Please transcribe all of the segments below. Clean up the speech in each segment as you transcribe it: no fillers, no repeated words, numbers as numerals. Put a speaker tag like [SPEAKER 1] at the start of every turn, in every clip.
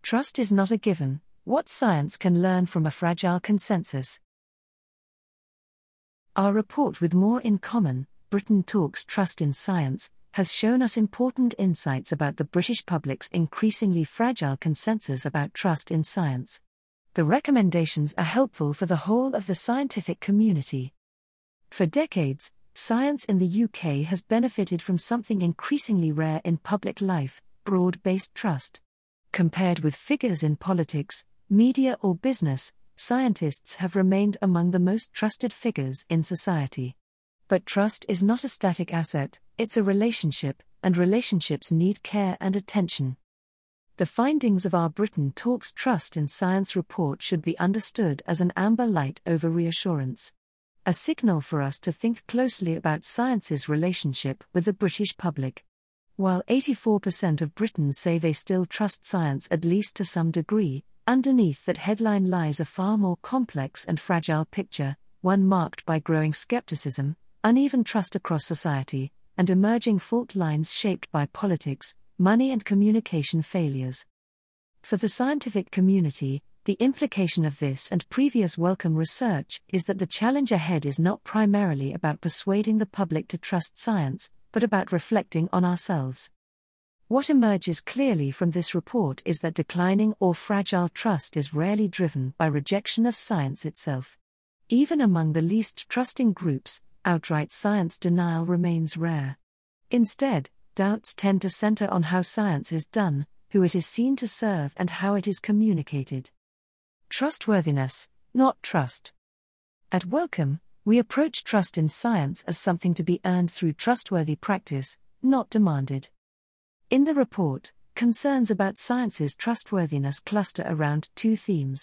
[SPEAKER 1] Trust is not a given. What science can learn from a fragile consensus. Our report with More in Common, Britain Talks Trust in Science, has shown us important insights about the British public's increasingly fragile consensus about trust in science. The recommendations are helpful for the whole of the scientific community. For decades, science in the UK has benefited from something increasingly rare in public life: broad-based trust. Compared with figures in politics, media or business, scientists have remained among the most trusted figures in society. But trust is not a static asset, it's a relationship, and relationships need care and attention. The findings of our Britain Talks Trust in Science report should be understood as an amber light over reassurance. A signal for us to think closely about science's relationship with the British public. While 84% of Britons say they still trust science at least to some degree, underneath that headline lies a far more complex and fragile picture, one marked by growing skepticism, uneven trust across society, and emerging fault lines shaped by politics, money and communication failures. For the scientific community, the implication of this and previous welcome research is that the challenge ahead is not primarily about persuading the public to trust science, but about reflecting on ourselves. What emerges clearly from this report is that declining or fragile trust is rarely driven by rejection of science itself. Even among the least trusting groups, outright science denial remains rare. Instead, doubts tend to center on how science is done, who it is seen to serve, and how it is communicated. Trustworthiness, not trust. At Wellcome, we approach trust in science as something to be earned through trustworthy practice, not demanded. In the report, concerns about science's trustworthiness cluster around two themes.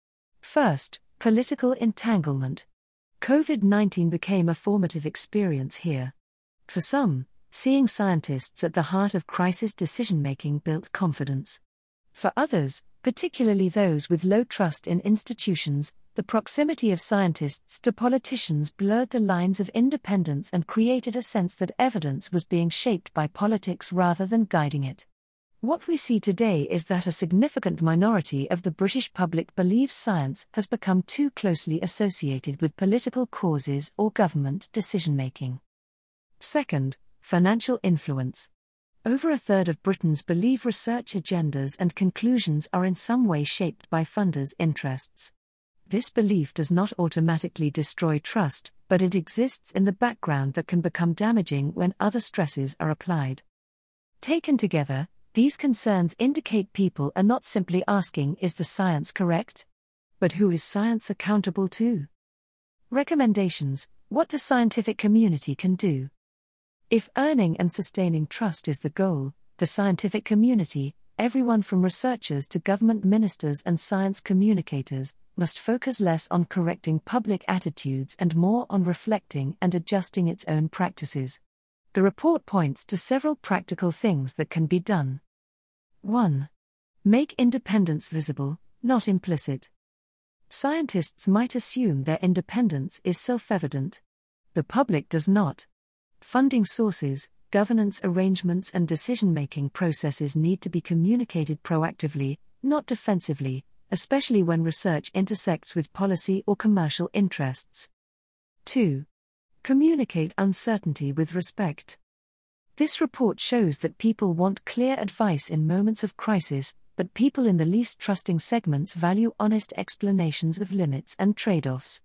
[SPEAKER 1] First, political entanglement. COVID-19 became a formative experience here. For some, seeing scientists at the heart of crisis decision-making built confidence. For others, particularly those with low trust in institutions, the proximity of scientists to politicians blurred the lines of independence and created a sense that evidence was being shaped by politics rather than guiding it. What we see today is that a significant minority of the British public believes science has become too closely associated with political causes or government decision-making. Second, financial influence. Over a third of Britons believe research agendas and conclusions are in some way shaped by funders' interests. This belief does not automatically destroy trust, but it exists in the background that can become damaging when other stresses are applied. Taken together, these concerns indicate people are not simply asking, is the science correct? But who is science accountable to? Recommendations: what the scientific community can do. If earning and sustaining trust is the goal, the scientific community, everyone from researchers to government ministers and science communicators, must focus less on correcting public attitudes and more on reflecting and adjusting its own practices. The report points to several practical things that can be done. 1. Make independence visible, not implicit. Scientists might assume their independence is self-evident. The public does not. Funding sources, governance arrangements and decision-making processes need to be communicated proactively, not defensively, especially when research intersects with policy or commercial interests. 2. Communicate uncertainty with respect. This report shows that people want clear advice in moments of crisis, but people in the least trusting segments value honest explanations of limits and trade-offs.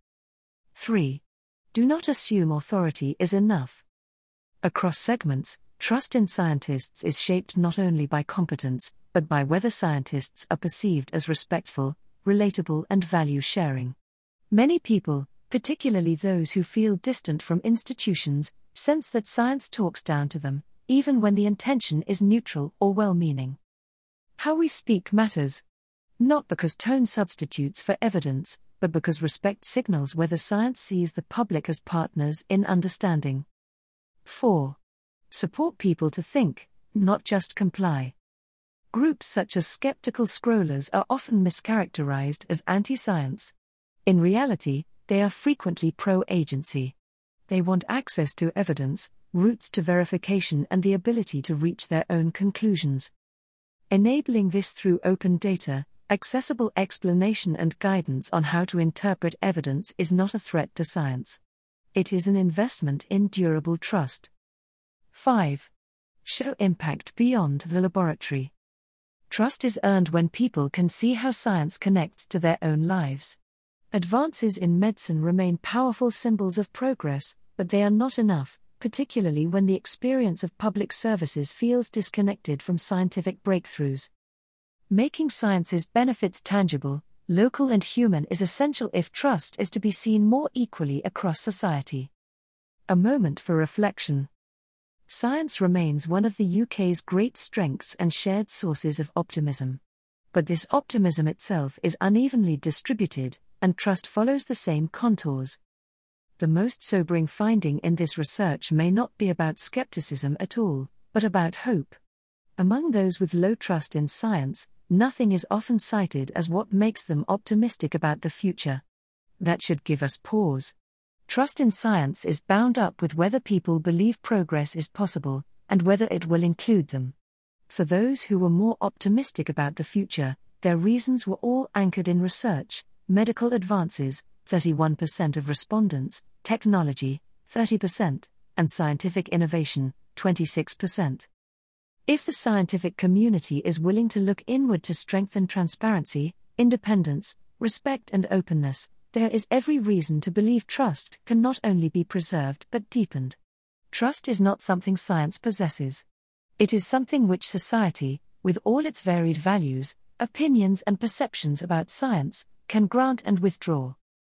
[SPEAKER 1] 3. Do not assume authority is enough. Across segments, trust in scientists is shaped not only by competence, but by whether scientists are perceived as respectful, relatable and value-sharing. Many people, particularly those who feel distant from institutions, sense that science talks down to them, even when the intention is neutral or well-meaning. How we speak matters. Not because tone substitutes for evidence, but because respect signals whether science sees the public as partners in understanding. 4. Support people to think, not just comply. Groups such as skeptical scrollers are often mischaracterized as anti-science. In reality, they are frequently pro-agency. They want access to evidence, routes to verification and the ability to reach their own conclusions. enabling this through open data, accessible explanation and guidance on how to interpret evidence is not a threat to science. It is an investment in durable trust. 5. Show impact beyond the laboratory. Trust is earned when people can see how science connects to their own lives. Advances in medicine remain powerful symbols of progress, but they are not enough, particularly when the experience of public services feels disconnected from scientific breakthroughs. Making science's benefits tangible, local and human is essential if trust is to be seen more equally across society. A moment for reflection. Science remains one of the UK's great strengths and shared sources of optimism. But this optimism itself is unevenly distributed, and trust follows the same contours. The most sobering finding in this research may not be about skepticism at all, but about hope. Among those with low trust in science, nothing is often cited as what makes them optimistic about the future. That should give us pause. Trust in science is bound up with whether people believe progress is possible, and whether it will include them. For those who were more optimistic about the future, their reasons were all anchored in research, medical advances, 31% of respondents, technology, 30%, and scientific innovation, 26%. If the scientific community is willing to look inward to strengthen transparency, independence, respect and openness, there is every reason to believe trust can not only be preserved but deepened. Trust is not something science possesses. It is something which society, with all its varied values, opinions and perceptions about science, can grant and withdraw.